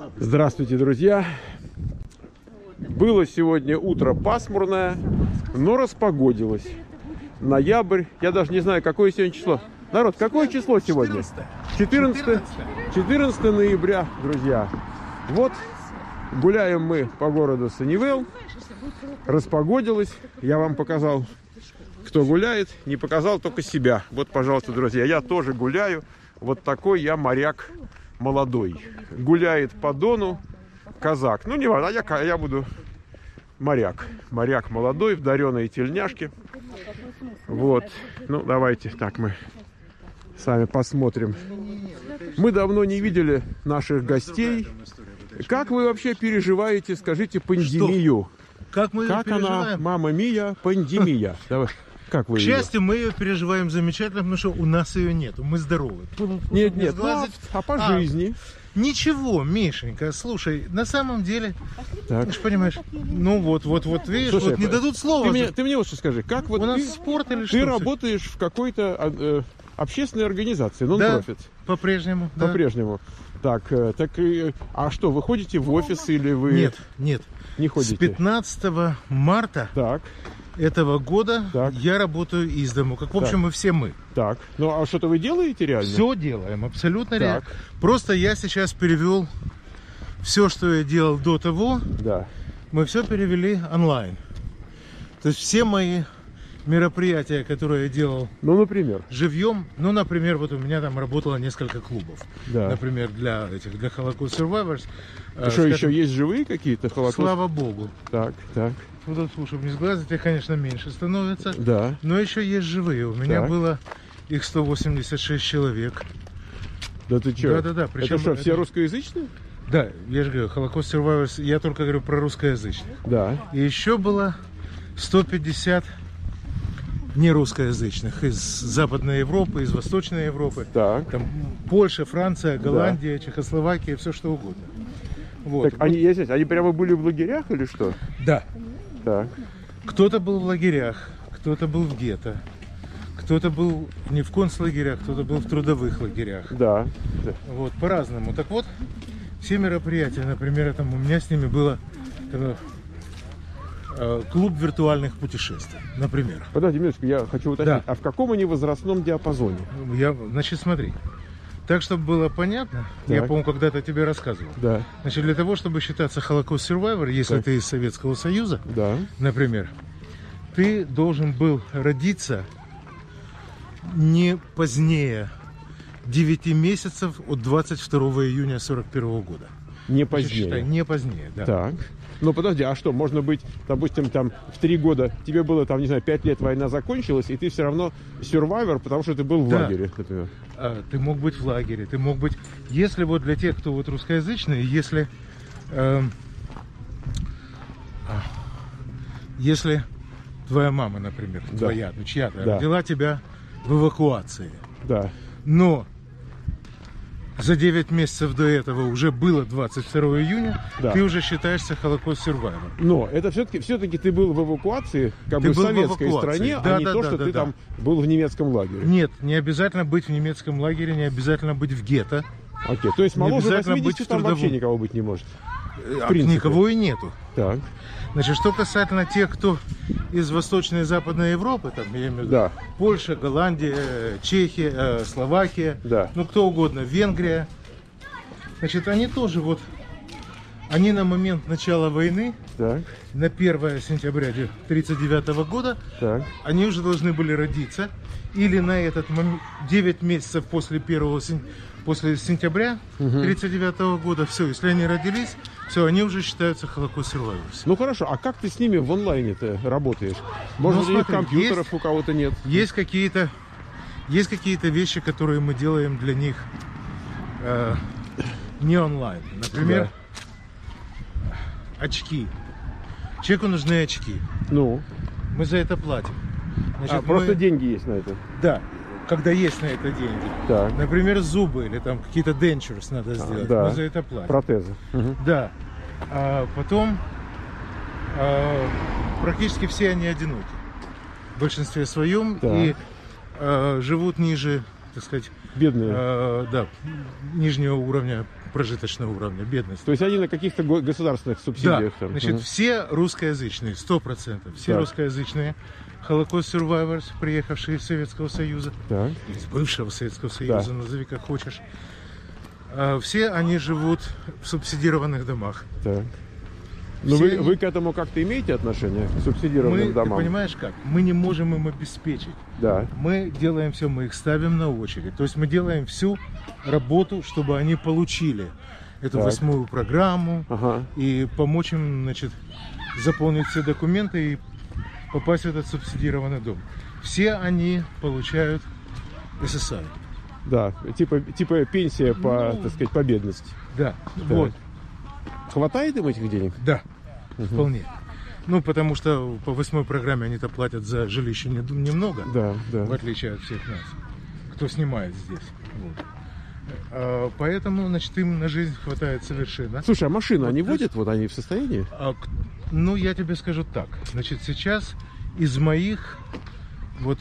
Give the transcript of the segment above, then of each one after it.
Здравствуйте, друзья! Было сегодня утро пасмурное, но распогодилось. Ноябрь, я даже не знаю, какое сегодня число. Народ, какое число сегодня? 14 ноября, друзья. Вот, гуляем мы по городу Саннивелл. Распогодилось. Я вам показал, кто гуляет. Не показал только себя. Вот, пожалуйста, друзья, я тоже гуляю. Вот такой я моряк молодой. Гуляет по Дону казак. Ну, не важно, я буду моряк. Моряк молодой, в дареной тельняшке. Вот. Ну, давайте так мы сами посмотрим. Мы давно не видели наших гостей. Как вы вообще переживаете, скажите, пандемию? Как мы как переживаем? Она, мама мия, пандемия? Давай. Как вы К счастью, мы ее переживаем замечательно, потому что у нас ее нету, мы здоровы. Нет, а по жизни? Ничего, Мишенька, слушай, на самом деле, так. Ты же понимаешь, ну вот, видишь, слушай, вот не дадут слова. Ты мне вот что скажи, как вот у нас спорт или что? Ты работаешь в какой-то общественной организации, нон-профит? Да, по-прежнему. По-прежнему. Так, а что, вы ходите в офис или вы... Нет. Не ходите? С 15 марта этого года я работаю из дому, как, в общем, и все мы. Так, ну а что-то вы делаете реально? Все делаем, абсолютно реально. Просто я сейчас перевел все, что я делал до того, мы все перевели онлайн. То есть все мои мероприятия, которые я делал, например, живьем, например, вот у меня там работало несколько клубов, например, для Holocaust Survivors. Что, еще есть живые какие-то Holocaust? Слава богу. Так. Вот, слушай, без глаза тебе, конечно, меньше становится, да. Но еще есть живые. У меня было их 186 человек. Да ты что? Да. Причем это что, все русскоязычные? Да, я же говорю, Holocaust Survivors, я только говорю про русскоязычных. Да. И еще было 150 нерусскоязычных из Западной Европы, из Восточной Европы. Так. Там Польша, Франция, Голландия, Чехословакия, все что угодно. Вот. Так, они прямо были в лагерях или что? Да. Так. Кто-то был в лагерях, кто-то был в гетто, кто-то был не в концлагерях, кто-то был в трудовых лагерях. Да. Вот, по-разному. Так вот, все мероприятия, например, там у меня с ними было клуб виртуальных путешествий, например. Подожди, минуточку, я хочу уточнить. А в каком они возрастном диапазоне? Значит, смотри. Так, чтобы было понятно, я, по-моему, когда-то тебе рассказывал. Да. Значит, для того, чтобы считаться Holocaust Survivor, если ты из Советского Союза, например, ты должен был родиться не позднее 9 месяцев от 22 июня 1941 года. Не позднее? Значит, считай, не позднее, да. Так. Ну, подожди, а что, можно быть, допустим, там, в 3 года, тебе было, там, не знаю, 5 лет война закончилась, и ты все равно survivor, потому что ты был в лагере, например. Ты мог быть в лагере, ты мог быть... Если вот для тех, кто вот русскоязычный, если твоя мама, например, твоя, ну чья-то, родила тебя в эвакуации, но за 9 месяцев до этого уже было 22 июня, ты уже считаешься Holocaust Survivor. Но это все-таки ты был в эвакуации, как бы в советской стране, а не то, что ты там был в немецком лагере. Нет, не обязательно быть в немецком лагере, не обязательно быть в гетто. Окей, то есть моложе 80 там вообще никого быть не может? Никого и нету. Так. Значит, что касательно тех, кто из Восточной и Западной Европы, там, я имею в виду, Польша, Голландия, Чехия, Словакия, ну кто угодно, Венгрия, значит, они тоже вот, они на момент начала войны, на 1 сентября 1939 года, они уже должны были родиться, или на этот момент, 9 месяцев после сентября 1939 года, все, если они родились, все, они уже считаются Holocaust Survivors. Ну хорошо, а как ты с ними в онлайне-то работаешь? Может, у них компьютеров у кого-то нет? Есть какие-то вещи, которые мы делаем для них не онлайн. Например, очки. Человеку нужны очки. Ну? Мы за это платим. Значит, просто деньги есть на это? Да. Когда есть на это деньги. Например, зубы или там какие-то dentures надо сделать. Мы за это платим. Протезы. Да. А потом практически все они одиноки. В большинстве своем. И живут ниже, так сказать, бедные, нижнего уровня прожиточного уровня, бедности. То есть они на каких-то государственных субсидиях? Да, там. значит, все русскоязычные, 100%, все так. русскоязычные Holocaust survivors, приехавшие из Советского Союза, Так. из бывшего Советского Союза, Да. назови как хочешь, все они живут в субсидированных домах. Так. Но Все вы к этому как-то имеете отношение, к субсидированным Ты домам? понимаешь как? Мы не можем им обеспечить. Да. Мы делаем все, мы их ставим на очередь. То есть мы делаем всю работу, чтобы они получили эту Так. 8-ю программу Ага. и помочь им, значит, заполнить все документы и попасть в этот субсидированный дом. Все они получают SSI. Да, типа пенсия по, так сказать, по бедности. Да, вот, Хватает им этих денег? да, вполне. Ну, потому что по 8-й программе они-то платят за жилище немного, Да, да. в отличие от всех нас, кто снимает здесь. Вот. Поэтому, значит, им на жизнь хватает совершенно. Слушай, а машину они Вот водят? Вот они в состоянии? Ну, я тебе скажу так. Значит, сейчас из моих вот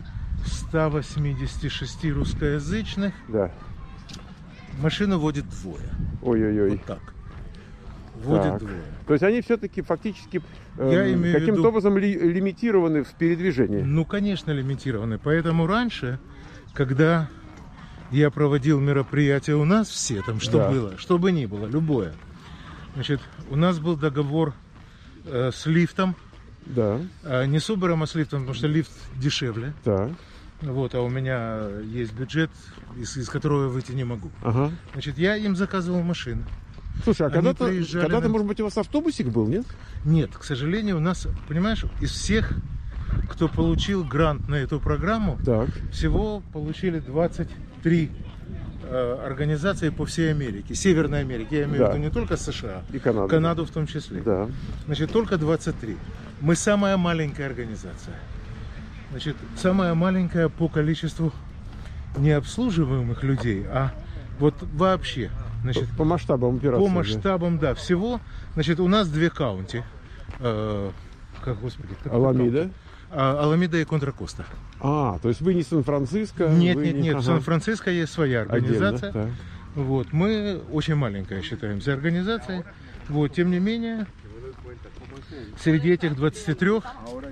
186 русскоязычных Да. машину водит двое. Ой-ой-ой. Вот так. Водит Так. двое. То есть они все-таки фактически Я имею в каким-то виду- образом лимитированы в передвижении. Ну, конечно, лимитированы. Поэтому раньше, когда я проводил мероприятия у нас все, там что Да. было, что бы ни было, любое. Значит, у нас был договор с лифтом. Да. Не с Uber, а с лифтом, потому что лифт дешевле. Так. Вот, а у меня есть бюджет, из которого я выйти не могу. Ага. Значит, я им заказывал машины. Слушай, а Они когда-то, приезжали на- может быть, у вас автобусик был, нет? Нет, к сожалению, у нас, понимаешь, из всех, кто получил грант на эту программу, Так. всего получили 23 организации по всей Америке, Северной Америке. Я имею Да. в виду не только США, И Канаду. Канаду в том числе. Да. Значит, только 23. Мы самая маленькая организация. Значит, самая маленькая по количеству необслуживаемых людей, а вот вообще, значит, По масштабам операции. по да. масштабам, да, всего, значит, у нас 2 каунти. Как, господи, как это Аламида. каунти? Аламида и Контра-Коста. То есть вы не Сан-Франциско? Нет, вы нет, не- нет, Ага. в Сан-Франциско есть своя Отдельно, организация. так. Вот, мы очень маленькая считаемся организацией. Вот, тем не менее, среди этих 23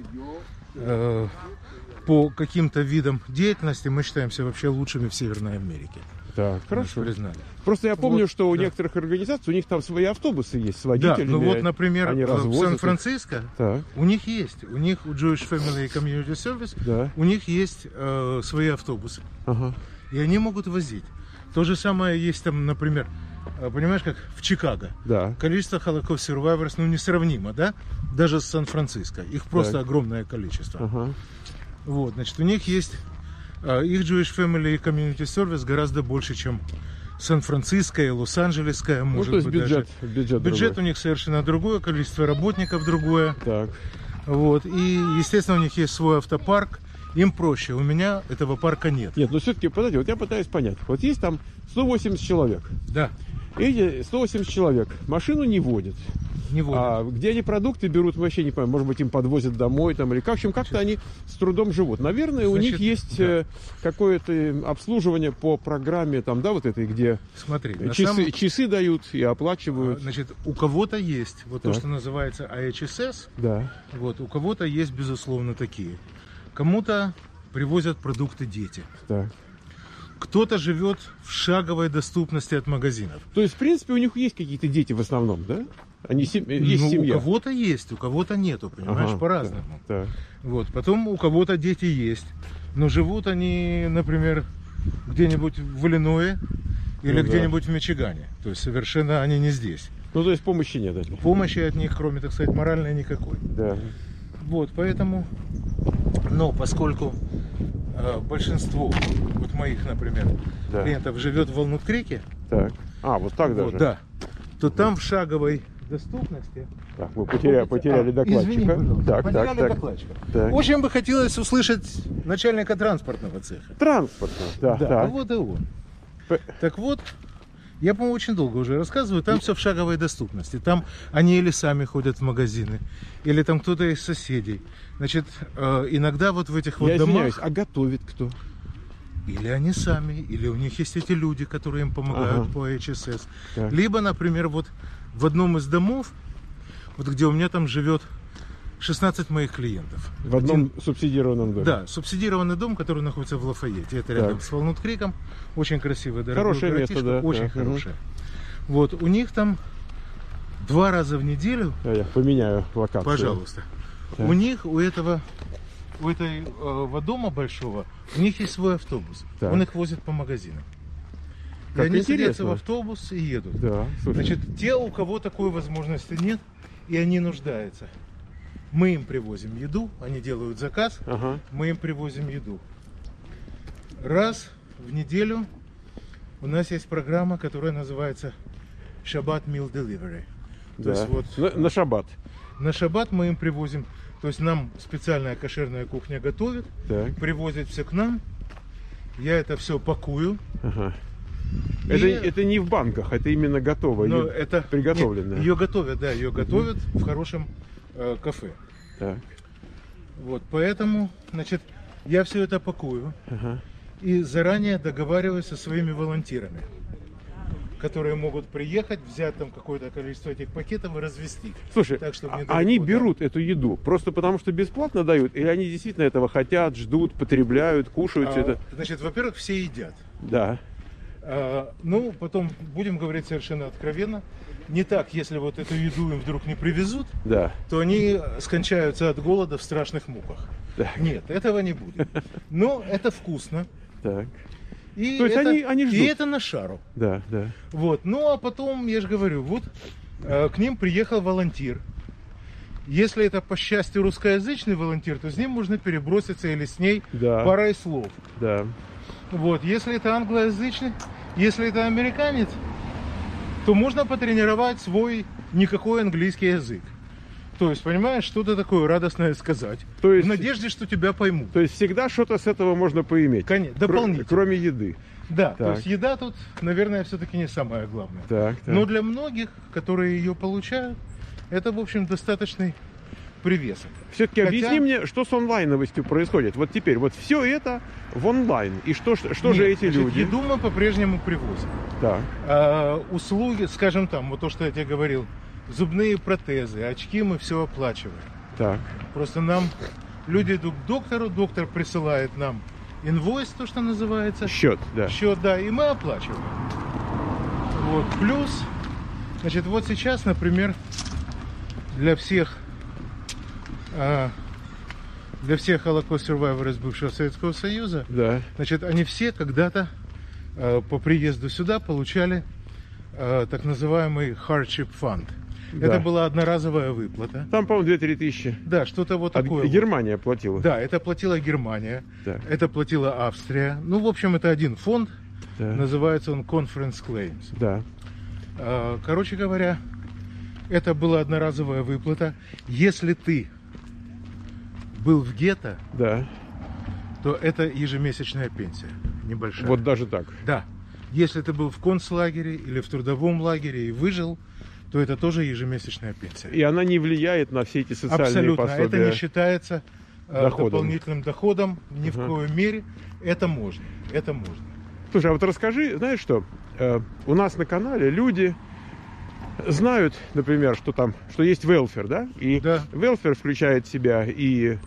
по каким-то видам деятельности мы считаемся вообще лучшими в Северной Америке. Так, Нас хорошо. признали. Просто я помню, Вот, что у да. некоторых организаций, у них там свои автобусы есть с Да, водителями. ну вот, например, они в развозят их. Сан-Франциско Так, у них есть, у Jewish Family Community Service, да. у них есть свои автобусы, Ага. и они могут возить. То же самое есть там, например, понимаешь, как в Чикаго. Да. Количество Holocaust survivors, ну, несравнимо, да? Даже с Сан-Франциско. Их просто Так. огромное количество. Ага. Вот, значит, у них есть их Jewish Family Community Service гораздо больше, чем Сан-Франциско и Лос-Анджелесская, Ну, может то есть быть, бюджет, даже. бюджет Бюджет у другой. них совершенно другое, количество работников другое. Так. Вот, и, естественно, у них есть свой автопарк. Им проще. У меня этого парка нет. Нет, но все-таки, подожди, вот я пытаюсь понять. Вот есть там 180 человек. Да, Эти 180 человек машину не водят. не водят. А где они продукты берут, мы вообще не понимаем. Может быть, им подвозят домой там, или как. В общем, как-то они с трудом живут. Наверное, у Значит, них есть да. какое-то обслуживание по программе, там, да, вот этой, где Смотри, на часы дают и оплачивают. значит, у кого-то есть вот то, Так. что называется IHSS. Да. Вот, у кого-то есть, безусловно, такие. Кому-то привозят продукты дети. Так. Кто-то живет в шаговой доступности от магазинов. То есть, в принципе, у них есть какие-то дети в основном, да? Они есть Ну, семья. у кого-то есть, у кого-то нету, понимаешь, Ага, по-разному. Так. Вот, потом у кого-то дети есть, но живут они, например, где-нибудь в Иллинойсе или Ну да. где-нибудь в Мичигане. То есть совершенно они не здесь. Ну, то есть помощи нет от них. Помощи от них, кроме, так сказать, моральной, никакой. Да. Вот, поэтому, но поскольку большинство вот моих, например, Да. клиентов живет в Волнут-Крике, Так. Вот так вот, даже. да, то там в шаговой доступности. Так, мы потеряли докладчика. Извини, пожалуйста, Так, потеряли так, так. докладчика. Так. Очень бы хотелось услышать начальника транспортного цеха. Транспортно. Да, Да, так. а вот и он. П- Так вот, я, по-моему, очень долго уже рассказываю, там все в шаговой доступности. Там они или сами ходят в магазины, или там кто-то из соседей. Значит, иногда вот в этих вот Я извиняюсь, домах... а готовит кто? или они сами, или у них есть эти люди, которые им помогают по HSS. Так. Либо, например, вот в одном из домов, вот где у меня там живет 16 моих клиентов. В одном субсидированном доме? Да, субсидированный дом, который находится в Лафайете. Это рядом с Валнут-Криком. Очень красивое, дорогое хорошее место, да. Очень хорошее. Вот, у них там 2 раза в неделю... Я поменяю локацию. Пожалуйста. Так. У этого дома большого, у них есть свой автобус. Так. Он их возит по магазинам. И они садятся в автобус и едут. Да, значит, те, у кого такой возможности нет, и они нуждаются, мы им привозим еду, они делают заказ, мы им привозим еду. Раз в неделю у нас есть программа, которая называется Shabbat Meal Delivery. Да. То есть вот на шаббат. На шаббат мы им привозим, то есть нам специальная кошерная кухня готовит, привозит все к нам, я это все пакую. Это не в банках, это именно готово, это приготовленное. Ее готовят, да, ее готовят в хорошем кафе. Так. Вот, поэтому, значит, я все это пакую и заранее договариваюсь со своими волонтерами, которые могут приехать, взять там какое-то количество этих пакетов и развезти. Слушай, так, чтобы они берут эту еду просто потому, что бесплатно дают, или они действительно этого хотят, ждут, потребляют, кушают это? Значит, во-первых, все едят. Да. Ну, потом, будем говорить совершенно откровенно, не так, если вот эту еду им вдруг не привезут, то они скончаются от голода в страшных муках. Так. Нет, этого не будет. Но это вкусно. Так. И то есть они ждут. И это на шару. Да, да. Вот. Ну, а потом, я же говорю, вот к ним приехал волонтер. Если это, по счастью, русскоязычный волонтер, то с ним можно переброситься или с ней парой слов. Да. Вот. Если это англоязычный, если это американец, то можно потренировать свой никакой английский язык. То есть, понимаешь, что-то такое радостное сказать. То есть, в надежде, что тебя поймут. То есть всегда что-то с этого можно поиметь. Конечно, дополнительно. Кроме еды. Да, то есть еда тут, наверное, все-таки не самое главное. Так. Но для многих, которые ее получают, это, в общем, достаточный привесок. Все-таки объясни мне, что с онлайновостью происходит. Вот теперь, вот все это в онлайн. И что же эти люди? Еду мы по-прежнему привозим. Так. Услуги, скажем там, вот то, что я тебе говорил, зубные протезы, очки мы все оплачиваем. Так. Просто нам люди идут к доктору, доктор присылает нам инвойс, то, что называется. Счет, да. Счет, да, и мы оплачиваем. Вот. Плюс, значит, вот сейчас, например, для всех Holocaust Survivors бывшего Советского Союза, значит, они все когда-то по приезду сюда получали так называемый hardship fund. Это была одноразовая выплата. Там, по-моему, 2-3 тысячи. Да, что-то вот такое. Германия платила. Да, это платила Германия. Так. Это платила Австрия. Ну, в общем, это один фонд. Называется он Conference Claims. Да. Короче говоря, это была одноразовая выплата. Если ты был в гетто, то это ежемесячная пенсия. Небольшая. Вот даже так? Да. Если ты был в концлагере или в трудовом лагере и выжил, то это тоже ежемесячная пенсия. И она не влияет на все эти социальные пособия? Абсолютно. Это не считается дополнительным доходом ни в коей мере. Это можно. Это можно. Слушай, а вот расскажи, знаешь что? У нас на канале люди знают, например, что есть welfare, да? И welfare включает в себя и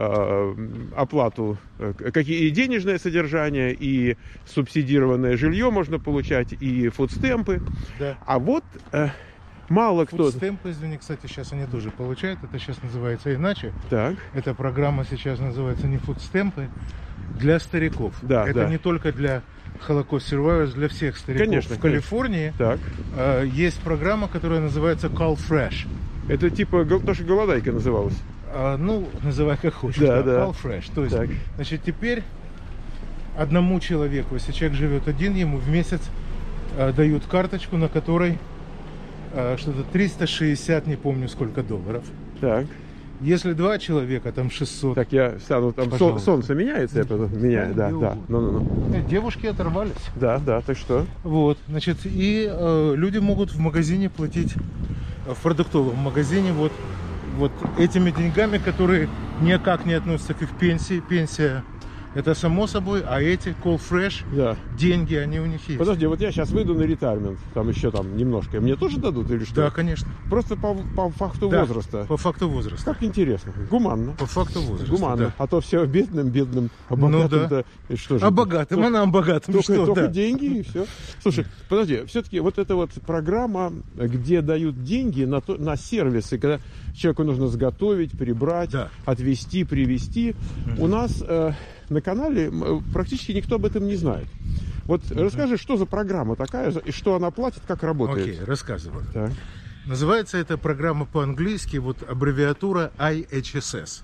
оплату, и денежное содержание, и субсидированное жилье можно получать, и фудстемпы. Да. А вот мало кто... Фудстемпы, извини, кстати, сейчас они тоже получают. Это сейчас называется иначе. Так. Эта программа сейчас называется не фудстемпы, для стариков. Это не только для Holocaust Survivors, для всех стариков. Конечно, в Калифорнии есть программа, которая называется Call Fresh. Это типа то, что голодайка называлась. Ну, называй как хочешь. Call Fresh. То есть, значит, теперь одному человеку, если человек живет один, ему в месяц дают карточку, на которой что-то 360, не помню сколько долларов. Так. Если 2 человека, там 600. Так, я сяду, там солнце меняется, я потом меняю, да. Девушки оторвались. Да, так что? Вот, значит, и люди могут в магазине платить, в продуктовом магазине, вот этими деньгами, которые никак не относятся к их пенсии. Пенсия Это само собой, а эти Call Fresh, да. деньги, они у них есть. Подожди, вот я сейчас выйду на ретайрмент, там еще там немножко. Мне тоже дадут или что? Да, конечно. Просто по факту да, возраста? По факту возраста. Как интересно. Гуманно. По факту возраста, гуманно. Да. А то все бедным, а богатым-то... Ну, да. Что же? А богатым, а нам богатым только да. деньги и все. Слушай, подожди, все-таки вот эта вот программа, где дают деньги на сервисы, когда человеку нужно сготовить, прибрать, да. отвезти, привезти. У нас на канале практически никто об этом не знает. Вот расскажи, что за программа такая, и что она платит, как работает. Окей, рассказываю. Так. Называется эта программа по-английски, вот аббревиатура IHSS.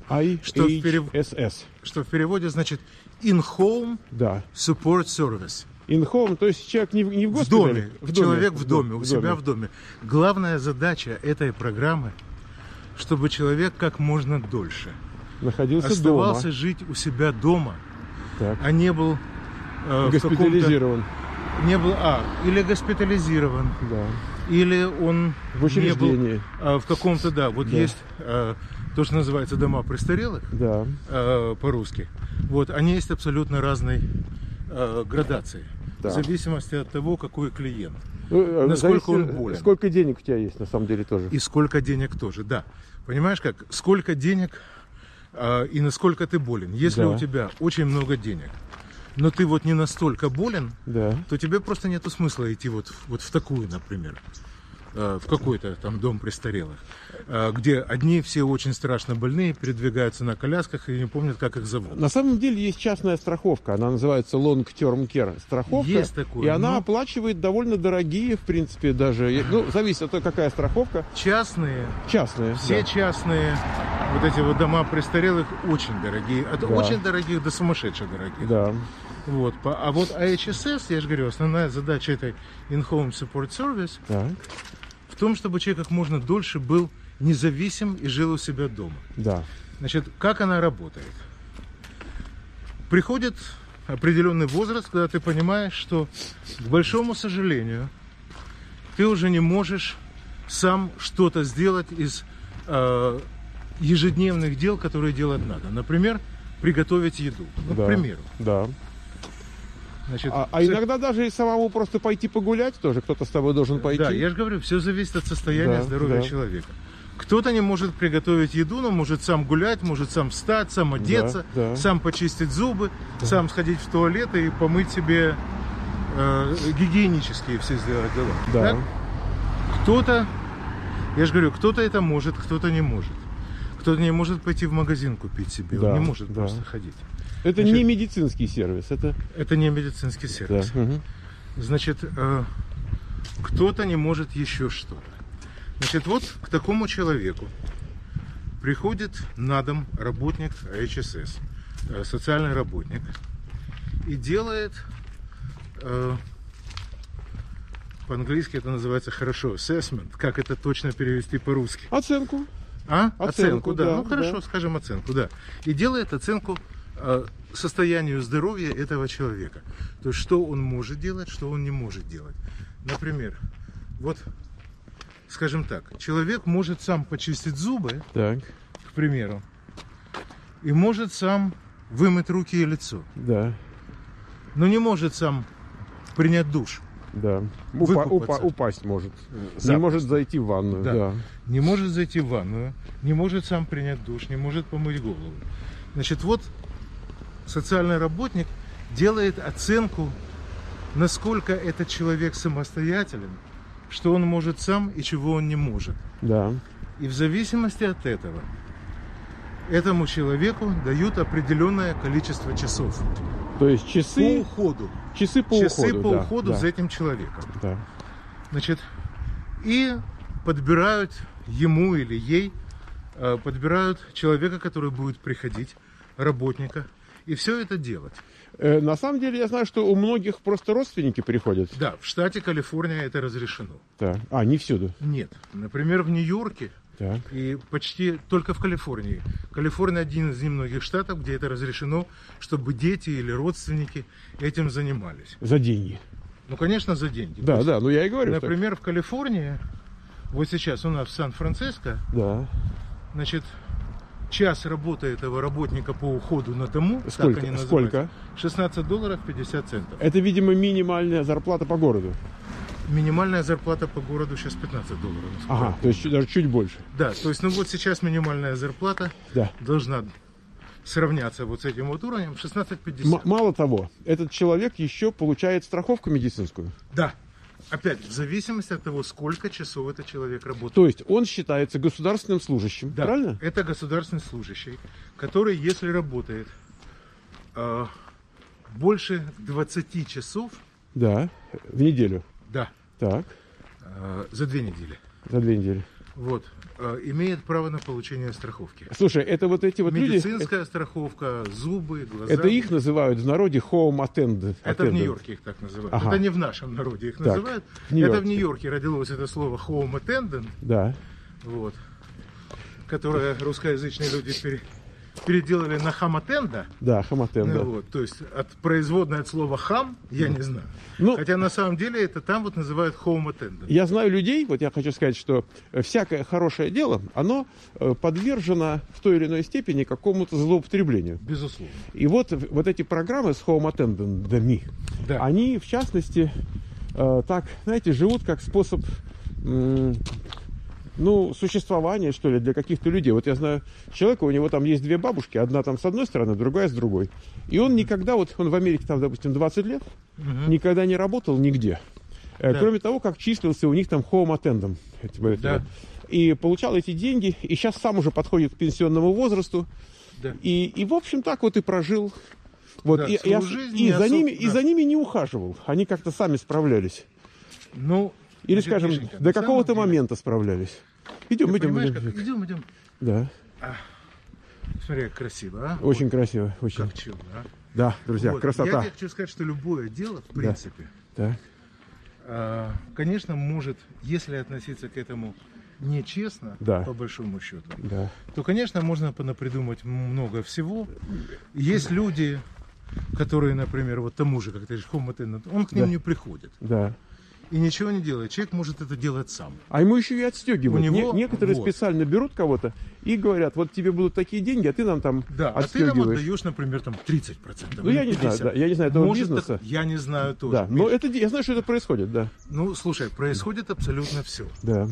IHSS. Что в переводе значит In-Home Support Service. In-home, то есть человек не в госпитале? В доме. Человек в доме, у себя в доме. Главная задача этой программы, чтобы человек как можно дольше оставался жить у себя дома, а не был госпитализирован. Или госпитализирован, или он в учреждении. Не был в каком-то, есть то, что называется дома престарелых, по-русски. Вот, они есть абсолютно разной градации, в зависимости от того, какой клиент, насколько он болен. Сколько денег у тебя есть, на самом деле, тоже. И сколько денег тоже, да. Понимаешь как? Сколько денег и насколько ты болен. Если у тебя очень много денег, но ты вот не настолько болен, то тебе просто нету смысла идти вот в такую, например, в какой-то там дом престарелых, где одни все очень страшно больные, передвигаются на колясках и не помнят, как их зовут. На самом деле есть частная страховка, она называется Long Term Care страховка. Есть такое. И она оплачивает довольно дорогие, в принципе, даже, зависит от того, какая страховка. Частные. Все частные вот эти вот дома престарелых очень дорогие, от очень дорогих до сумасшедше дорогих. Да. Вот. А вот IHSS, я же говорю, основная задача этой In-Home Support Service в том, чтобы человек как можно дольше был независим и жил у себя дома. Да. Значит, как она работает? Приходит определенный возраст, когда ты понимаешь, что, к большому сожалению, ты уже не можешь сам что-то сделать из ежедневных дел, которые делать надо. Например, приготовить еду. К примеру. Да. Значит, иногда даже и самому просто пойти погулять тоже, кто-то с тобой должен пойти. Да, я же говорю, все зависит от состояния здоровья человека. Кто-то не может приготовить еду, но может сам гулять, может сам встать, сам одеться, сам почистить зубы, сам сходить в туалет и помыть себе гигиенические все сделать дела. Да. Кто-то, я же говорю, кто-то это может, кто-то не может. Кто-то не может пойти в магазин купить себе, он не может просто ходить. Это не медицинский сервис, это не медицинский сервис. Значит, кто-то не может еще что-то. Значит, вот к такому человеку приходит на дом работник IHSS, социальный работник, и делает, по-английски это называется хорошо, assessment, как это точно перевести по-русски? Оценку. Оценку, да. Ну хорошо, скажем оценку, да. И делает оценку состоянию здоровья этого человека. То есть, что он может делать, что он не может делать. Например, вот, скажем так, человек может сам почистить зубы, к примеру, и может сам вымыть руки и лицо. Да. Но не может сам принять душ. Да. Упасть может. Не может зайти в ванную. Да. Не может зайти в ванную, не может сам принять душ, не может помыть голову. Значит, вот социальный работник делает оценку, насколько этот человек самостоятелен, что он может сам и чего он не может. Да. И в зависимости от этого этому человеку дают определенное количество часов. То есть часы по уходу. Часы по уходу за этим человеком. Да. Значит, и подбирают ему или ей, подбирают человека, который будет приходить, работника, и все это делать. На самом деле, я знаю, что у многих просто родственники приходят. Да, в штате Калифорния это разрешено. Да. Не всюду? Нет. Например, в Нью-Йорке и почти только в Калифорнии. Калифорния один из немногих штатов, где это разрешено, чтобы дети или родственники этим занимались. За деньги? Ну, конечно, за деньги. Да, ну я и говорю. Например, в Калифорнии, вот сейчас у нас в Сан-Франциско, значит, час работы этого работника по уходу на дому, сколько? Так они Сколько? $16 50 центов. Это, видимо, минимальная зарплата по городу. Минимальная зарплата по городу сейчас $15. Ага, то есть даже чуть больше. Да, то есть, ну вот сейчас минимальная зарплата должна сравняться вот с этим вот уровнем 16,50. Мало того, этот человек еще получает страховку медицинскую. Да. Опять, в зависимости от того, сколько часов этот человек работает. То есть он считается государственным служащим, да, правильно? Это государственный служащий, который, если работает больше 20 часов... Да, в неделю. Да. Так. За 2 недели. За 2 недели. Вот. Имеет право на получение страховки. Слушай, это вот эти вот медицинская люди... страховка, зубы, глаза. Это их называют в народе home attendant. Это в Нью-Йорке их так называют. Ага. Это не в нашем народе их называют. Это в Нью-Йорке родилось это слово home attendant. Да. Вот. Которое русскоязычные люди переделали на хаматенда. Да, хаматенда. Вот, то есть от производной от слова хам, я не знаю. Но, хотя на самом деле это там вот называют home attendant. Я знаю людей, вот я хочу сказать, что всякое хорошее дело, оно подвержено в той или иной степени какому-то злоупотреблению. Безусловно. И вот эти программы с home attendant-ами, они в частности так, знаете, живут как способ существование, что ли, для каких-то людей. Вот я знаю человека, у него там есть 2 бабушки, одна там с одной стороны, другая с другой. И он никогда, вот он в Америке там, допустим, 20 лет, никогда не работал нигде. Кроме того, как числился у них там home attendant. И получал эти деньги, и сейчас сам уже подходит к пенсионному возрасту. И в общем, так вот и прожил. Вот, и за ними не ухаживал. Они как-то сами справлялись. Или, скажем, Мишенька, до какого-то момента справлялись. Идем. Идем. Да. Смотри, как красиво, а? Очень красиво. Очень. Как чудо, а? Да, друзья, вот. Красота. Я хочу сказать, что любое дело, в принципе, конечно, может, если относиться к этому нечестно, по большому счету, то, конечно, можно придумать много всего. Есть люди, которые, например, вот тому же, как ты говоришь, home attendant, он к ним не приходит. Да. И ничего не делает. Человек может это делать сам. А ему еще и отстегивают. Некоторые специально берут кого-то и говорят, вот тебе будут такие деньги, а ты нам там отстегиваешь. А ты нам отдаешь, например, там 30%. Ну, я не знаю, я не знаю этого бизнеса. Я не знаю тоже. Да, но я знаю, что это происходит, да. Ну, слушай, происходит абсолютно все. Да.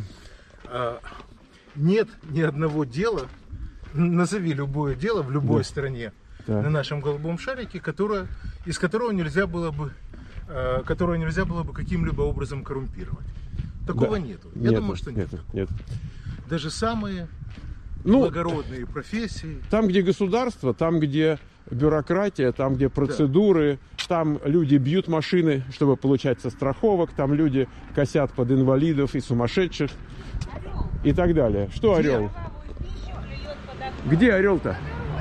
Нет ни одного дела, назови любое дело в любой стране на нашем голубом шарике, из которого нельзя было бы каким-либо образом коррумпировать. Такого нету. Я думаю, что нет. Даже самые благородные профессии. Там, где государство, там, где бюрократия, там, где процедуры, там люди бьют машины, чтобы получать со страховок, там люди косят под инвалидов и сумасшедших и так далее. Что орел? Где орел-то?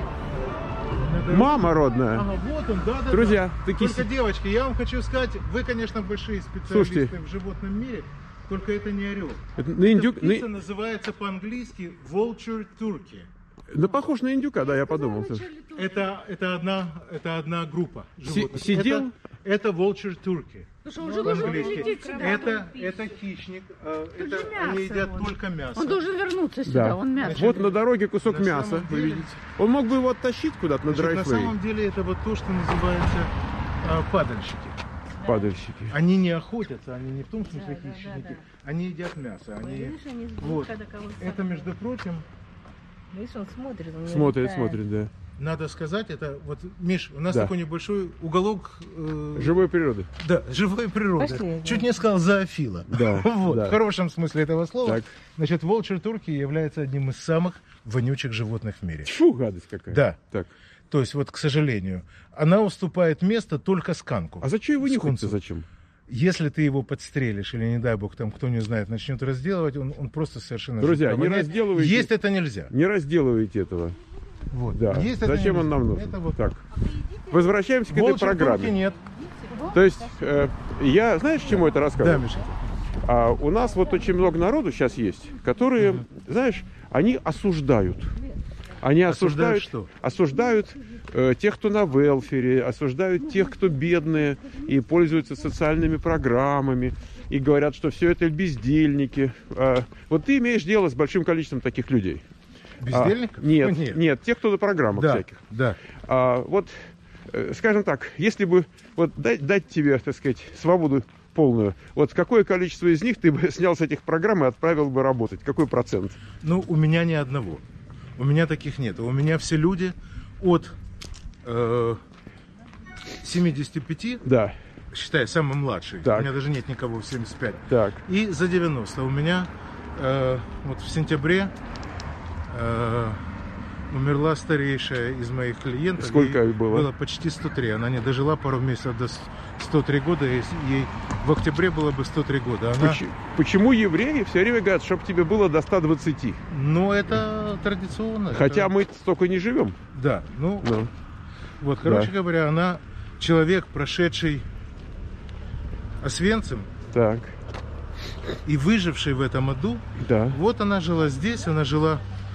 Мама родная. Ага, вот он, да. Друзья, только, девочки, я вам хочу сказать, вы, конечно, большие специалисты в животном мире, только это не орел. Эта птица называется по-английски vulture turkey. Да похож на индюка, да, я подумал. Это одна группа животных. Сидел? Это vulture turkey. По-английски. Это хищник. Они едят только мясо. Он должен вернуться сюда, он мясо. Вот на дороге кусок мяса, вы видите. Он мог бы его оттащить куда-то на драйвей. На самом деле это вот то, что называется падальщики. Падальщики. Они не охотятся, они не в том смысле хищники. Они едят мясо. Вот. Это, между прочим... Видишь, он смотрит, да. Надо сказать, это вот, Миш, у нас такой небольшой уголок... живой природы. Да, живой природы. Пошли, чуть не сказал зоофила. Да, вот, в хорошем смысле этого слова. Так. Значит, vulture turkey является одним из самых вонючих животных в мире. Фу, гадость какая. Да. Так. То есть, вот, к сожалению, она уступает место только сканку. А зачем его нюхать-то? Зачем? Если ты его подстрелишь, или, не дай бог, там, кто не знает, начнет разделывать, он просто совершенно... Друзья, не разделывайте. Есть это нельзя. Не разделывайте этого. Вот. Да. Зачем он нам нужен? Вот так. Возвращаемся к этой программе. Нет. То есть, я, знаешь, чему это рассказываю? Да, Миша. У нас вот очень много народу сейчас есть, которые, знаешь, они осуждают. Они осуждают что? Осуждают тех, кто на велфере, осуждают тех, кто бедные и пользуются социальными программами, и говорят, что все это бездельники. Вот ты имеешь дело с большим количеством таких людей. Бездельников? Нет, нет, тех, кто на программах всяких. Да. Вот, скажем так, если бы вот дать тебе, так сказать, свободу полную, вот какое количество из них ты бы снял с этих программ и отправил бы работать? Какой процент? Ну, у меня ни одного. У меня таких нет. У меня все люди от 75, да, считай, самый младший. Так. У меня даже нет никого в 75. Так. И за 90. У меня вот в сентябре умерла старейшая из моих клиентов. Сколько ей было? Было почти 103. Она не дожила пару месяцев до 103 года. Ей в октябре было бы 103 года. Она... Почему евреи все время говорят, чтобы тебе было до 120? Ну, это традиционно. Хотя мы столько не живем. Да, ну, вот, короче говоря, она человек, прошедший Освенцим, так, и выживший в этом аду. Да. Вот она жила здесь, она жила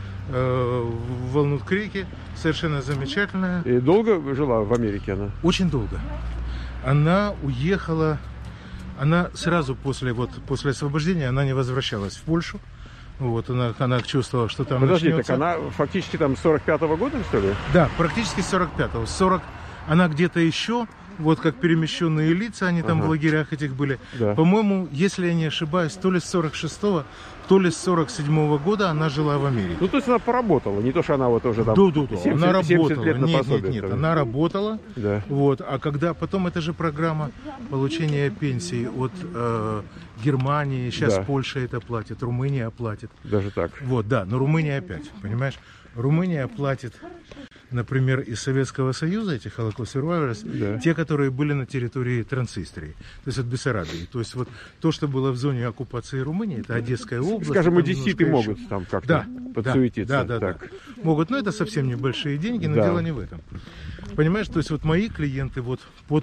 в Волнут-Крике, совершенно замечательная. И долго жила в Америке она? Очень долго. Она уехала, она сразу после освобождения, она не возвращалась в Польшу. Вот, она чувствовала, что там Подожди, начнется. так она фактически там 45-го года, что ли? Да, практически 45-го. 40, она где-то еще, вот как перемещенные лица, они там в лагерях этих были. Да. По-моему, если я не ошибаюсь, то ли с 46-го, то ли с 47-го года она жила в Америке. Ну, то есть она поработала, не то, что она вот уже там 70, она работала. 70 лет на пособие. Нет, она работала. Да. Вот, а когда потом, это же программа получения пенсии от Германии, сейчас Польша это платит, Румыния платит. Даже так. Вот, да, но Румыния опять, понимаешь? Румыния платит, например, из Советского Союза, эти Holocaust survivors, те, которые были на территории Трансистрии, то есть от Бессарабии. То есть вот то, что было в зоне оккупации Румынии, это Одесская область. Скажем, одесситы могут там как-то подсуетиться. Да. Могут, но это совсем небольшие деньги, но дело не в этом. Понимаешь, то есть вот мои клиенты вот под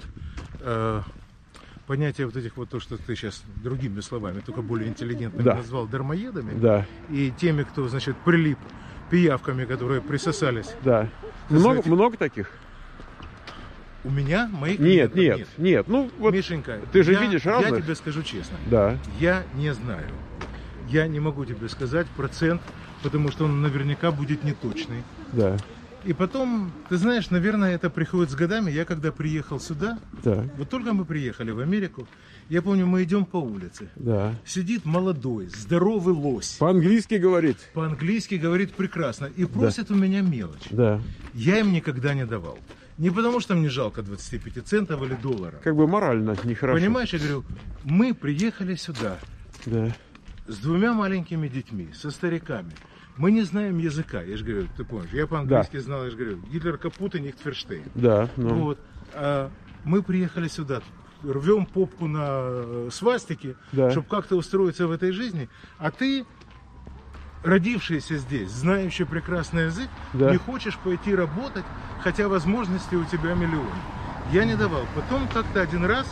понятие вот этих вот, то, что ты сейчас другими словами, только более интеллигентно назвал, дармоедами, и теми, кто, значит, прилип пиявками, которые присосались. Да. Много таких? У меня, моих клиентов нет. Ну, вот Мишенька, ты же видишь разных. Я тебе скажу честно. Да. Я не знаю. Я не могу тебе сказать процент, потому что он наверняка будет неточный. Да. И потом, ты знаешь, наверное, это приходит с годами. Я когда приехал сюда, вот только мы приехали в Америку, я помню, мы идем по улице. Да. Сидит молодой, здоровый лось. По-английски говорит. По-английски говорит прекрасно. И просит у меня мелочь. Да. Я им никогда не давал. Не потому, что мне жалко 25 центов или доллара. Как бы морально нехорошо. Понимаешь, я говорю, мы приехали сюда с двумя маленькими детьми, со стариками. Мы не знаем языка. Я же говорю, ты помнишь, я по-английски знал, я же говорю, Гитлер капут и Нихтферштейн. Да. Вот. Мы приехали сюда, рвем попку на свастике, чтобы как-то устроиться в этой жизни. А ты, родившийся здесь, знающий прекрасный язык, не хочешь пойти работать, хотя возможностей у тебя миллион. Я не давал. Потом как-то один раз,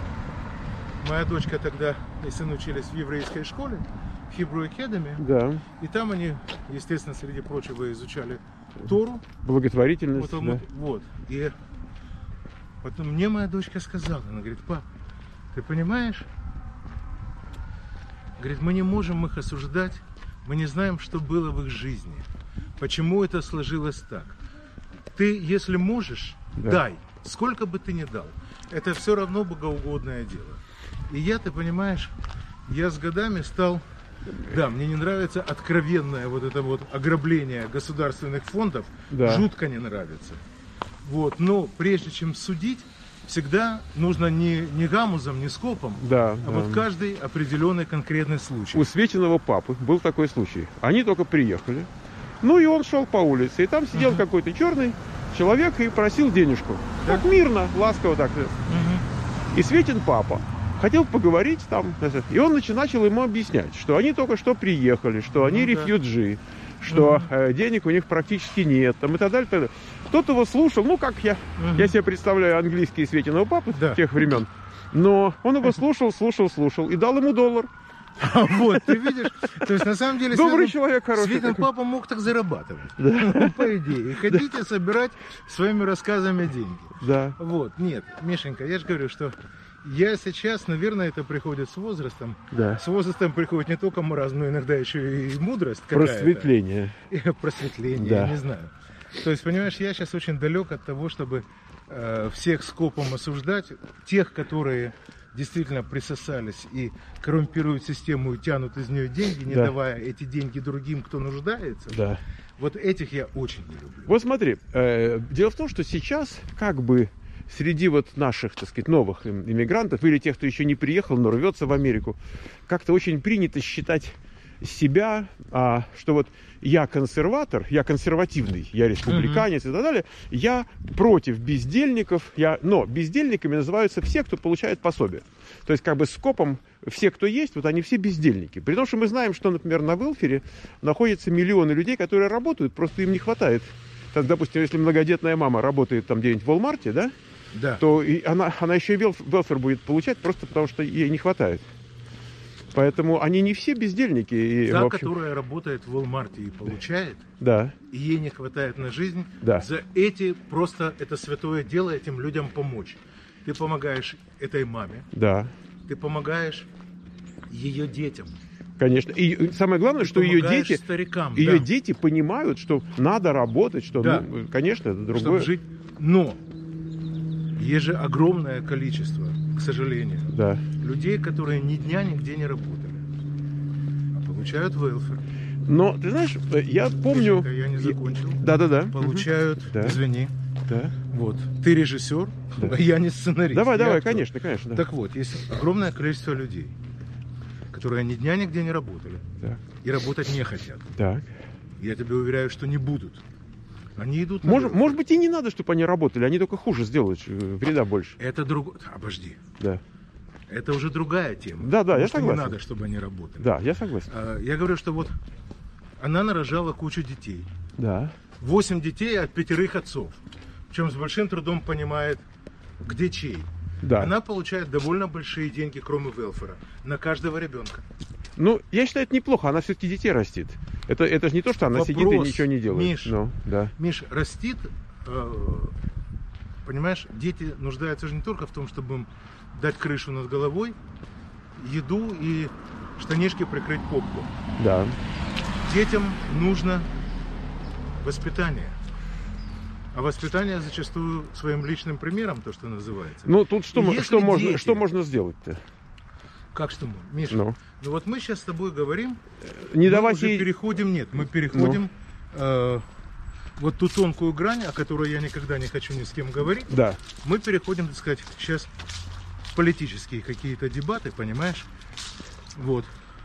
моя дочка тогда и сын учились в еврейской школе, в Hebrew Academy, и там они, естественно, среди прочего изучали Тору. Благотворительность. Вот. И потом мне моя дочка сказала, она говорит, пап, ты понимаешь, говорит, мы не можем их осуждать, мы не знаем, что было в их жизни, почему это сложилось так. Ты, если можешь, дай, сколько бы ты ни дал, это все равно богоугодное дело. И я, ты понимаешь, я с годами стал, мне не нравится откровенное вот это вот ограбление государственных фондов, жутко не нравится. Вот, но прежде чем судить, всегда нужно не гамузом, не скопом, вот каждый определенный конкретный случай. У Светиного папы был такой случай. Они только приехали, ну и он шел по улице, и там сидел какой-то черный человек и просил денежку. Так мирно, ласково так. И Светин папа хотел поговорить там, и он начал ему объяснять, что они только что приехали, что они рефьюджи, что денег у них практически нет, там, и так далее, так далее. Кто-то его слушал, ну как я себе представляю английский Светиного папы тех времен, но он его слушал и дал ему $1. Вот, ты видишь, то есть на самом деле добрый человек, хороший. Светин папа мог так зарабатывать, по идее. Хотите собирать своими рассказами деньги. Да. Вот, нет, Мишенька, я же говорю, что Я сейчас, наверное, это приходит с возрастом. Да. С возрастом приходит не только маразм, но иногда еще и мудрость какая-то. Просветление. Просветление, Да. я не знаю. То есть, понимаешь, я сейчас очень далек от того, чтобы всех скопом осуждать. Тех, которые действительно присосались и коррумпируют систему и тянут из нее деньги, не Да. давая эти деньги другим, кто нуждается. Да. Вот этих я очень не люблю. Вот смотри, дело в том, что сейчас как бы среди вот наших, так сказать, новых иммигрантов или тех, кто еще не приехал, но рвется в Америку, как-то очень принято считать себя, что вот я консерватор, я консервативный, я республиканец и так далее, я против бездельников, но бездельниками называются все, кто получает пособие. То есть как бы скопом все, кто есть, вот они все бездельники. При том, что мы знаем, что, например, на велфере находятся миллионы людей, которые работают, просто им не хватает. Так, допустим, если многодетная мама работает там где-нибудь в Walmart, да, Да. то и она еще и велфер будет получать просто потому, что ей не хватает. Поэтому они не все бездельники. И, Та, в общем, которая работает в Walmart и получает, да, и ей не хватает на жизнь, Да. за эти просто это святое дело этим людям помочь. Ты помогаешь этой маме, да, ты помогаешь ее детям. конечно. И самое главное, Ты что ее помогаешь дети, старикам, ее да. дети понимают, что надо работать, что, Да. ну, конечно, это другое. Чтобы жить. Но есть же огромное количество, к сожалению, Да. людей, которые ни дня нигде не работали, а получают велфер. Но, ты знаешь, я помню... Мишенька, я не закончил. Да-да-да. Получают, Да. извини, Да. вот, ты режиссер, Да. а я не сценарист. Давай, я давай, актер. конечно, конечно. Да. Так вот, есть огромное количество людей, которые ни дня нигде не работали Так. и работать не хотят. Так. Я тебе уверяю, что не будут. Они идут на Может, велфер. может быть, и не надо, чтобы они работали, они только хуже сделают, вреда больше. Это другое. Обожди. Да. Это уже другая тема. Да, Потому я что согласен. не надо, чтобы они работали. Да, я согласен. Я говорю, что вот она нарожала кучу детей. Да. 8 детей от 5 отцов. Причем с большим трудом понимает, где чей. Да. Она получает довольно большие деньги, кроме велфера, на каждого ребенка. Ну, я считаю, это неплохо, она все-таки детей растит. Это же не то, что она сидит и Вопрос, ничего не делает. Миш. Ну, да. Миш, растит, понимаешь, дети нуждаются же не только в том, чтобы им дать крышу над головой, еду и штанишки прикрыть попку. Да. Детям нужно воспитание. А воспитание зачастую своим личным примером, то, что называется. Ну, тут что Если дети- можно сделать-то? Как что мы? Миша, Ну. ну вот мы сейчас с тобой говорим, Не мы давать уже ей... переходим, нет, мы переходим вот ту тонкую грань, о которой я никогда не хочу ни с кем говорить. Да. Мы переходим, так сказать, сейчас в политические какие-то дебаты, понимаешь? Вот.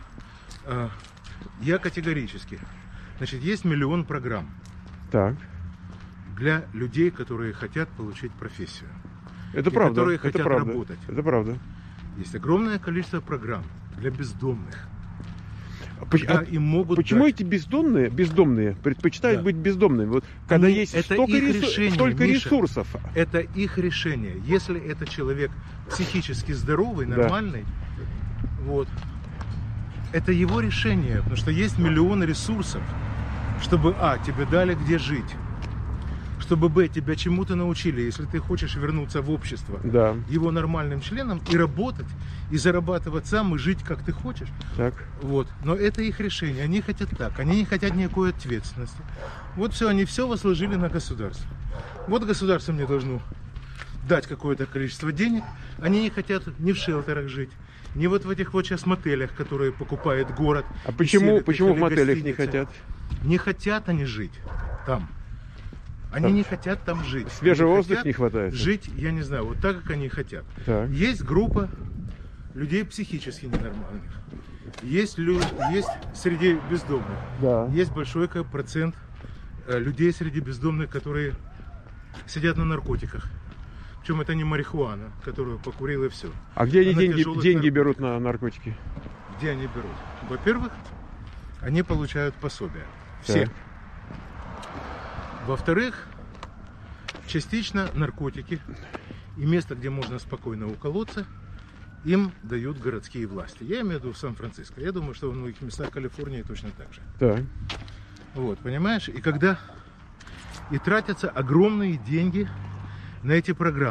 Я категорически. Значит, есть миллион программ Так. для людей, которые хотят получить профессию. Это И правда. которые это хотят правда. работать. Это правда. Есть огромное количество программ для бездомных. Поч- Да, им могут Почему дать. эти бездомные предпочитают Да. быть бездомными? Вот когда Они- есть это столько, их решение, столько Миша. ресурсов. Это их решение. Если это человек психически здоровый, Да. нормальный, вот, это его решение, потому что есть миллион ресурсов, чтобы, тебе дали где жить, чтобы, тебя чему-то научили, если ты хочешь вернуться в общество, Да. его нормальным членом и работать, и зарабатывать сам, и жить как ты хочешь. Так. Вот. Но это их решение. Они хотят так. Они не хотят никакой ответственности. Вот все, они все возложили на государство. Вот государство мне должно дать какое-то количество денег. Они не хотят ни в шелтерах жить, ни вот в этих вот сейчас мотелях, которые покупает город. А и почему селит их, в или мотелях не гостиницы. хотят? Не хотят они жить там. Они Так. не хотят там жить. Свежего Они воздуха хотят не хватает. Жить, я не знаю, вот так, как они хотят. Так. Есть группа людей психически ненормальных. Есть среди бездомных. Да. Есть большой процент людей среди бездомных, которые сидят на наркотиках. Причем это не марихуана, которую покурил и все. А где они Она деньги тяжелых берут на наркотики? Где они берут? Во-первых, они получают пособие. Все. Так. Во-вторых, частично наркотики и место, где можно спокойно уколоться, им дают городские власти. Я имею в виду в Сан-Франциско. Я думаю, что в многих местах Калифорнии точно так же. Так. Вот, понимаешь? И тратятся огромные деньги на эти программы.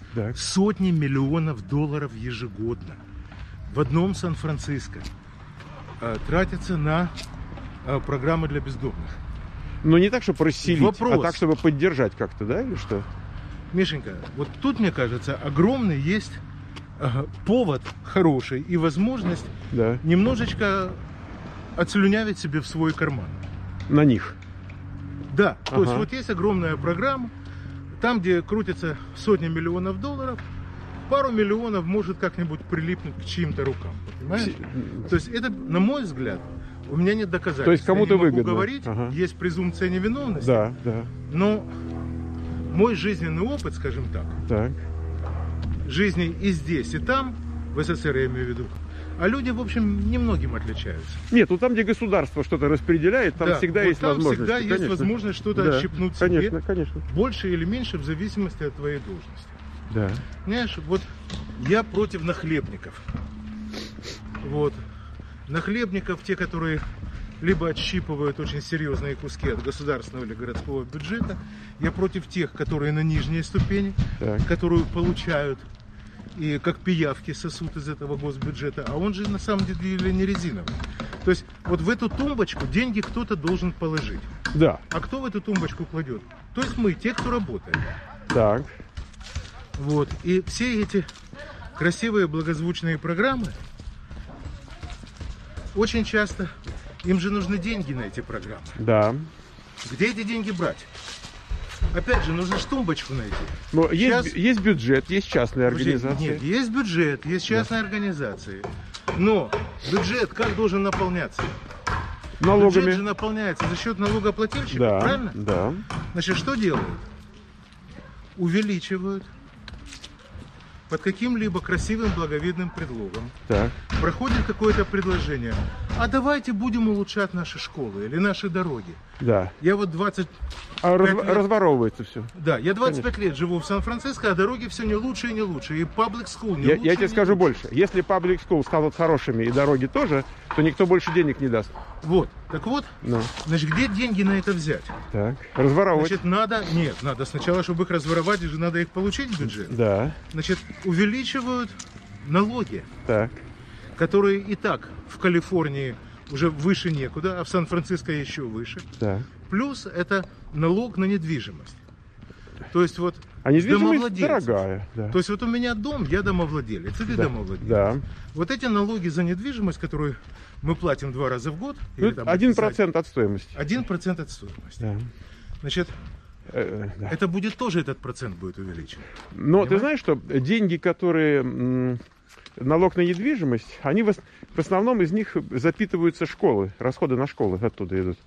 Так. Сотни миллионов долларов ежегодно в одном Сан-Франциско тратятся на программы для бездомных. Но не так, чтобы расселить, Вопрос. а так, чтобы поддержать как-то, да, или что? Мишенька, вот тут, мне кажется, огромный есть повод хороший и возможность немножечко отслюнявить себе в свой карман. На них. Да, то есть вот есть огромная программа, там, где крутятся сотни миллионов долларов, пару миллионов может как-нибудь прилипнуть к чьим-то рукам, понимаешь? То есть это, на мой взгляд, у меня нет доказательств. То есть кому-то я не могу выгодно. говорить, есть презумпция невиновности. Да, да. Но мой жизненный опыт, скажем так, жизни и здесь, и там, в СССР я имею в виду, а люди, в общем, немногим отличаются. Нет, ну там, где государство что-то распределяет, там всегда вот есть там возможность. всегда есть возможность что-то отщипнуть себе, конечно. больше или меньше в зависимости от твоей должности. Да. Знаешь, вот я против нахлебников. Вот. Нахлебников, те, которые либо отщипывают очень серьезные куски от государственного или городского бюджета. Я против тех, которые на нижней ступени, которую получают и как пиявки сосут из этого госбюджета, а он же на самом деле не резиновый. То есть вот в эту тумбочку деньги кто-то должен положить. Да. А кто в эту тумбочку кладет? То есть мы, те, кто работает. Так. Вот. И все эти красивые благозвучные программы, очень часто им же нужны деньги на эти программы. Да. Где эти деньги брать? Опять же, нужно тумбочку найти. Но есть бюджет, есть частные организации. Нет, есть бюджет, есть частные организации. Но бюджет как должен наполняться? Налогами. Бюджет же наполняется за счет налогоплательщиков, правильно? Да. Значит, что делают? Увеличивают под каким-либо красивым благовидным предлогом. Так. Проходит какое-то предложение. А давайте будем улучшать наши школы или наши дороги. Да. Я вот 20... разворовывается все. Да, я 25 лет живу в Сан-Франциско, а дороги все не лучше и не лучше. И public school не лучше. Я тебе скажу больше. Если public school станут хорошими и дороги тоже, то никто больше денег не даст. Вот. Так вот, значит, где деньги на это взять? Так. Разворовывать. Значит, надо сначала, чтобы их разворовать, же надо их получить в бюджет. Да. Значит, увеличивают налоги, так, которые и так в Калифорнии уже выше некуда, а в Сан-Франциско еще выше. Так. Плюс это налог на недвижимость. То есть вот недвижимость дорогая. Да. То есть вот у меня дом, я домовладелец, и ты домовладелец. Да. Вот эти налоги за недвижимость, которые мы платим 2 раза в год. 1% от стоимости. 1% от стоимости. Да. Значит, это будет тоже, этот процент будет увеличен. Но ты знаешь, что деньги, которые налог на недвижимость, они в основном из них запитываются школы, расходы на школы оттуда идут.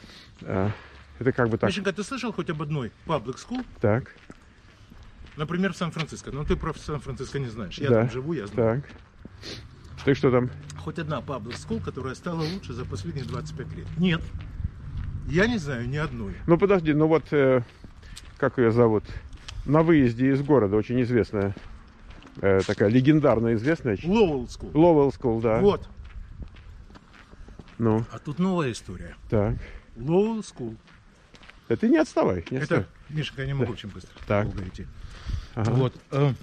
Это как бы так. Мишенька, ты слышал хоть об одной public school? Так. Например, в Сан-Франциско. Но ты про Сан-Франциско не знаешь. Я там живу, я знаю. Так. Ты что там? Хоть одна public school, которая стала лучше за последние 25 лет. Нет. Я не знаю ни одной. Ну подожди, ну вот, как ее зовут? На выезде из города очень известная, такая легендарно известная. Lowell School. Lowell School, да. Вот. Ну. А тут новая история. Так. Lowell School. Ты не отставай. Не отставай. Мишка, я не могу очень быстро. Так. Долго идти. Ага. Вот.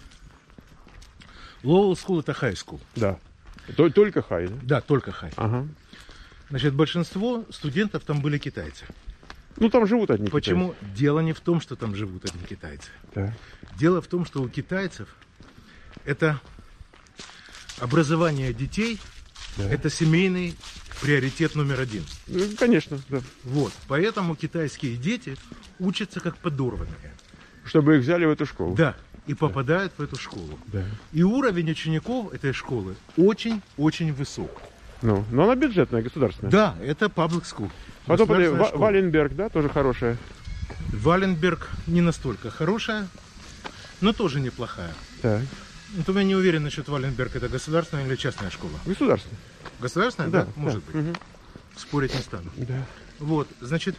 Lowell School — это high school. Да. Только хай, да? Да, только хай. Ага. Значит, большинство студентов там были китайцы. Ну, там живут одни Почему? китайцы. Дело не в том, что там живут одни китайцы. Да. Дело в том, что у китайцев это образование детей, это семейный приоритет номер 1. Ну, конечно, да. Вот. Поэтому китайские дети учатся как подорванные. Чтобы их взяли в эту школу. Да. И попадают в эту школу. Да. И уровень учеников этой школы очень-очень высок. Ну, но она бюджетная, государственная. Да, это public school. Потом Валенберг, да, тоже хорошая. Валенберг не настолько хорошая, но тоже неплохая. Так. Вот я не уверен насчет Валенберг, это государственная или частная школа. Государственная. Государственная? Да, может быть. Угу. Спорить не стану. Да. Вот, значит,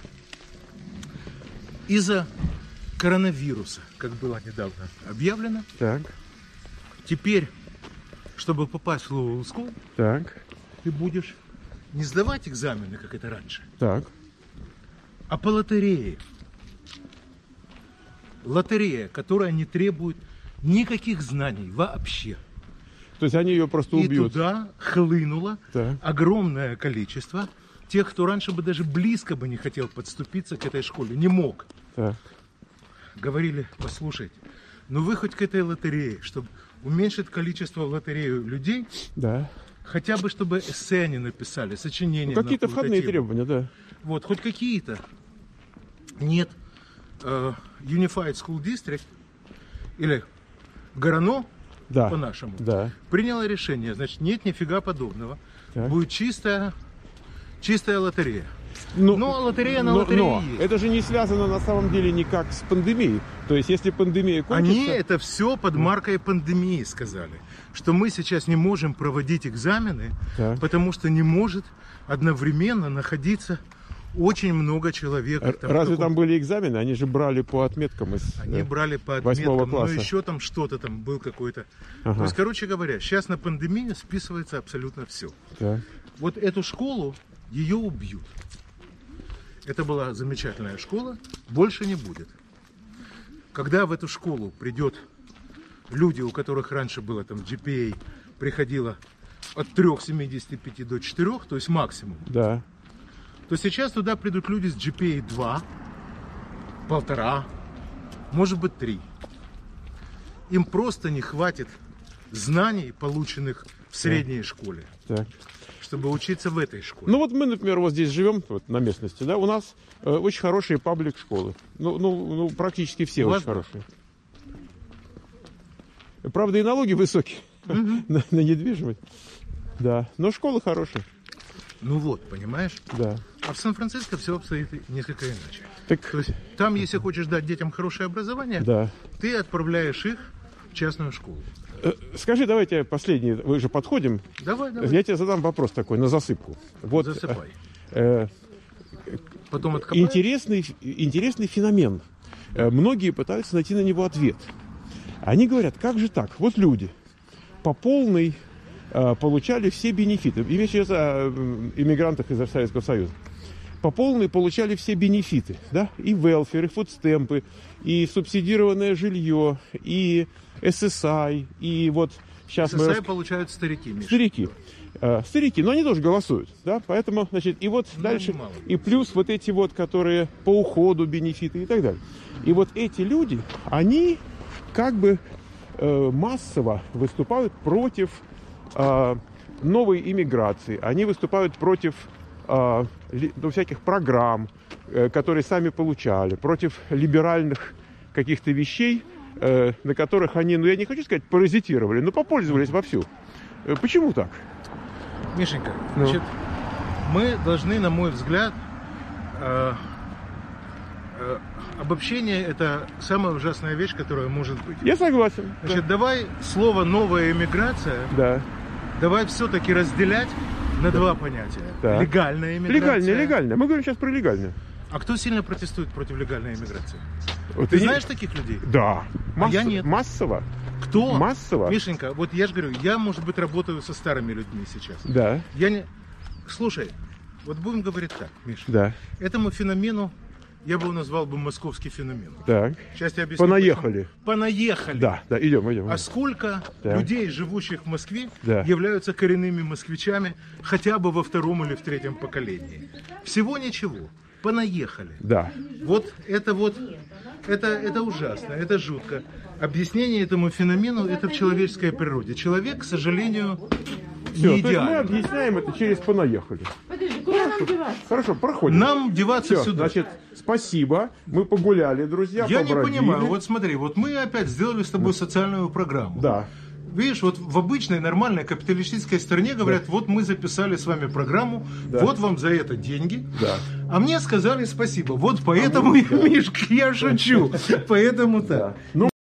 из-за коронавируса, как было недавно объявлено, так. Теперь, чтобы попасть в Lowell School, так. ты будешь не сдавать экзамены, как это раньше, так. а по лотерее. Лотерея, которая не требует Никаких знаний вообще. То есть они ее просто убьют. И туда хлынуло огромное количество тех, кто раньше бы даже близко бы не хотел подступиться к этой школе, не мог. Так. Говорили, послушайте, ну вы хоть к этой лотерее, чтобы уменьшить количество в лотерею людей, хотя бы чтобы эссе они написали, сочинения. Ну, какие-то входные требования, да. Вот, хоть какие-то. Нет. Unified School District или ГРАНО, по-нашему, приняло решение, значит, нет нифига подобного. Будет чистая лотерея. Но лотерея на лотерее есть. Это же не связано на самом деле никак с пандемией. То есть, если пандемия кончится... Они это все под маркой пандемии сказали. Что мы сейчас не можем проводить экзамены, потому что не может одновременно находиться очень много человек. Разве там были экзамены? Они же брали по отметкам из 8 класса. Они брали по отметкам, но еще там что-то там был какой-то. То есть, короче говоря, сейчас на пандемию списывается абсолютно все. Вот эту школу, ее убьют. Это была замечательная школа, больше не будет. Когда в эту школу придет люди, у которых раньше было там GPA, приходило от 3,75 до 4, то есть максимум, то сейчас туда придут люди с GPA 2, 1,5, может быть 3. Им просто не хватит знаний, полученных в средней школе, чтобы учиться в этой школе. Ну вот мы, например, вот здесь живем, вот на местности, у нас очень хорошие паблик-школы. Ну, практически все очень хорошие. Правда, и налоги высокие на недвижимость. Да, но школы хорошие. Ну вот, понимаешь? Да. А в Сан-Франциско все обстоит несколько иначе. Так... То есть там, если хочешь дать детям хорошее образование, ты отправляешь их в частную школу. Скажи, давайте последний, мы же подходим. Давай. Я тебе задам вопрос такой, на засыпку. Вот, засыпай. Потом интересный феномен. Многие пытаются найти на него ответ. Они говорят, как же так? Вот люди по полной получали все бенефиты. Имеется в виду о иммигрантах из Советского Союза. По полной получали все бенефиты. Да? И велфер, и фудстемпы, и субсидированное жилье, и SSI, и вот сейчас SSI получают старики, Миша. Старики, но они тоже голосуют, да, поэтому, значит, и вот дальше, и плюс вот эти вот, которые по уходу бенефиты и так далее. И вот эти люди, они как бы массово выступают против новой иммиграции, они выступают против всяких программ, которые сами получали, против либеральных каких-то вещей, на которых они, я не хочу сказать паразитировали, но попользовались вовсю. Почему так? Мишенька, значит, мы должны, на мой взгляд, обобщение — это самая ужасная вещь, которая может быть. Я согласен. Значит, давай слово «новая иммиграция», давай все-таки разделять на два понятия. Легальная иммиграция. Легальная. Мы говорим сейчас про легальную. А кто сильно протестует против легальной иммиграции? Ты знаешь таких людей? Да. Я нет. Массово. Кто? Массово. Мишенька, вот я же говорю, я, может быть, работаю со старыми людьми сейчас. Да. Я не... Слушай, вот будем говорить так, Миша. Этому феномену я бы назвал московский феномен. Так. Сейчас я объясню. Понаехали. Да, идем. А сколько людей, живущих в Москве, являются коренными москвичами хотя бы во втором или в третьем поколении? Всего ничего. Понаехали. Да. Вот это ужасно, это жутко. Объяснение этому феномену — это в человеческой природе. Человек, к сожалению, не идеален. Мы объясняем это через «понаехали». Подожди, куда нам деваться? Хорошо, проходим. Нам деваться сюда. Значит, спасибо. Мы погуляли, друзья. Я не понимаю. Вот смотри, вот мы опять сделали с тобой социальную программу. Да. Видишь, вот в обычной нормальной капиталистической стране говорят, вот мы записали с вами программу, вот вам за это деньги. А мне сказали спасибо. Вот поэтому, Мишка, я шучу. Поэтому так.